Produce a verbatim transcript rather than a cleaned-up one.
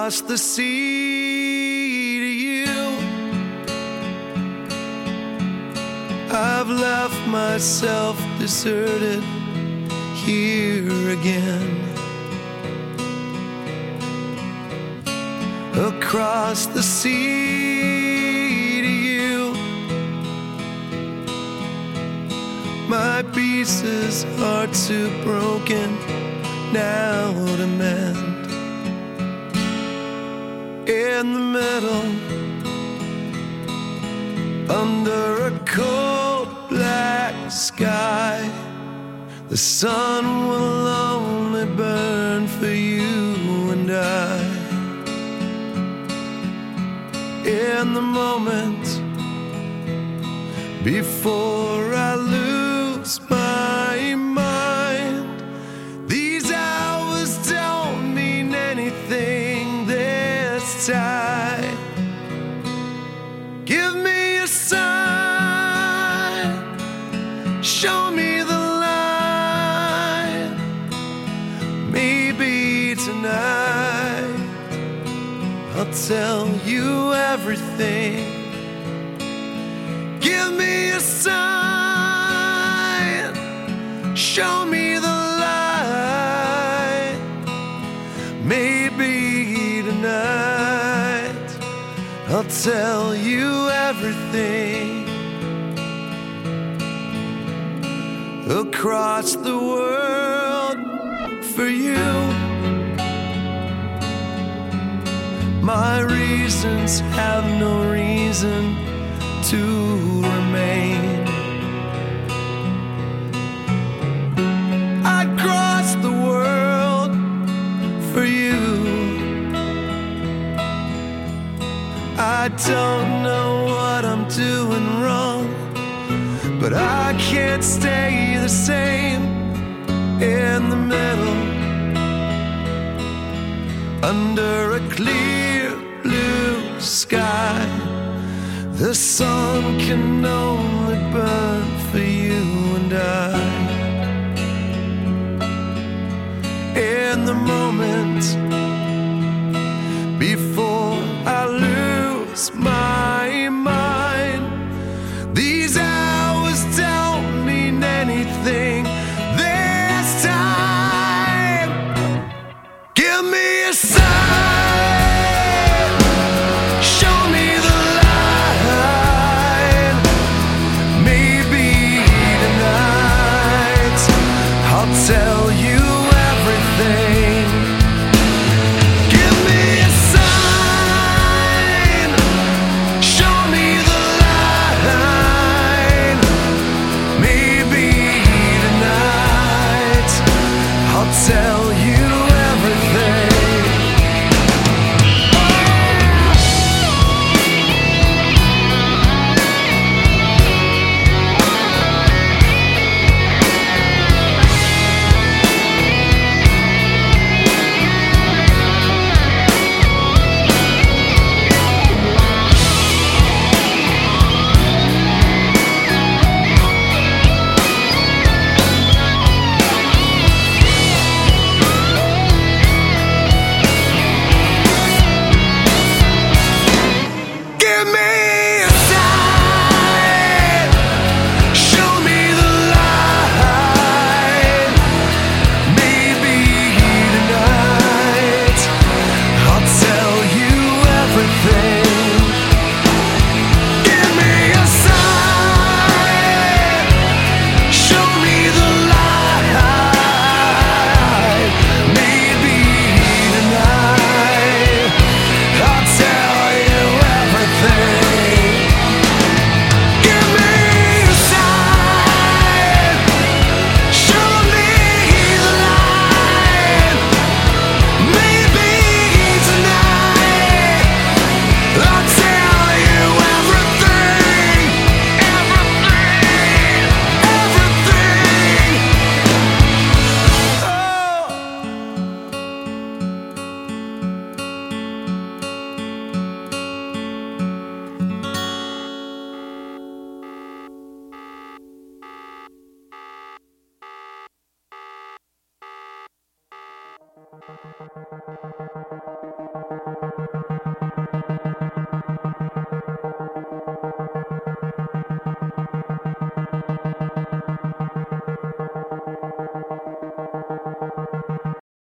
across the sea to you. I've left myself deserted here again. Across the sea to you. My pieces are too broken now to mend. In the middle, under a cold black sky, the sun will only burn for you and I. In the moment, before I lose my mind, these hours don't mean anything this time. Give me a sign, show me the line. Maybe tonight I'll tell you everything. Give me a sign, show me the light. Maybe tonight I'll tell you everything. Across the world for you. My reasons have no reason to remain. I'd cross the world for you. I don't know what I'm doing wrong, but I can't stay the same in the middle. Under a clear blue sky, the sun can only burn for you and I. In the moment, before I lose my mind, these hours don't mean anything this time. Give me a sign. Tell you everything. Give me a sign, show me the line. Maybe tonight I'll tell you everything. Thank you.